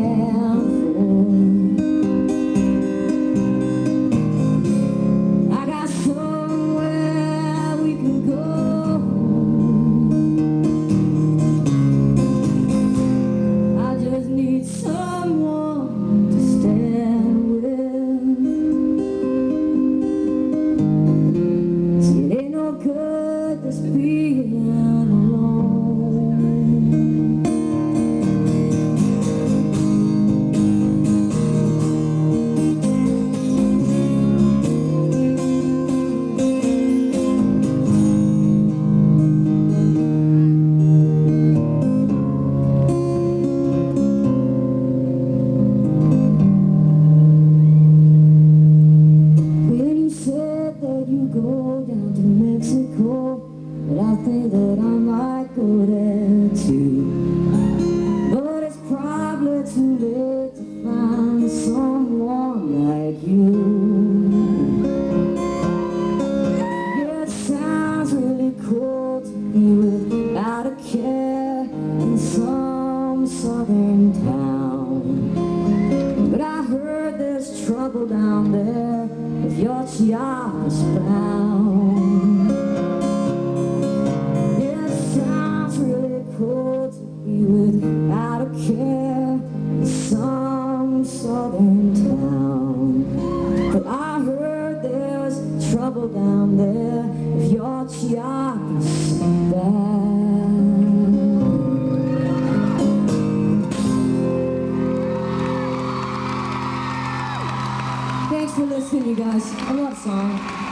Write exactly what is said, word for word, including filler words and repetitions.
stand for. I got somewhere we can go. I just need someone to stand with. See, it ain't no good just being go down to Mexico, but I think that I might go there too. But it's probably too late to find someone like you. Yeah, it sounds really cool to be without a care in some southern town, but I heard there's trouble down there if you're Chiapas bound. Yeah, it sounds really cool to be without a care in some southern town, but I heard there's trouble down there if you're Chiapas bound. Thanks for listening, you guys. I love song.